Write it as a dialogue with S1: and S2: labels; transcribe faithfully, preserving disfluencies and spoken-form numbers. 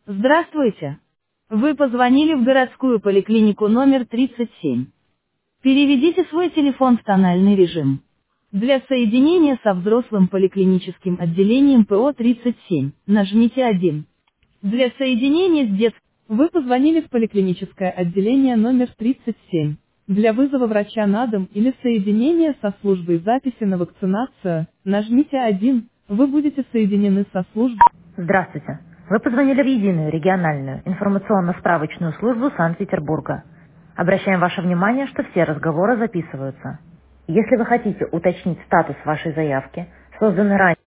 S1: Здравствуйте. Вы позвонили в городскую поликлинику номер тридцать семь. Переведите свой телефон в тональный режим. Для соединения со взрослым поликлиническим отделением ПО тридцать семь, нажмите один. Для соединения с детским, вы позвонили в поликлиническое отделение номер тридцать семь. Для вызова врача на дом или соединения со службой записи на вакцинацию, нажмите один. Вы будете соединены со службой. Здравствуйте. Вы позвонили в единую региональную информационно-справочную службу Санкт-Петербурга. Обращаем ваше внимание, что все разговоры записываются. Если вы хотите уточнить статус вашей заявки, созданный ранее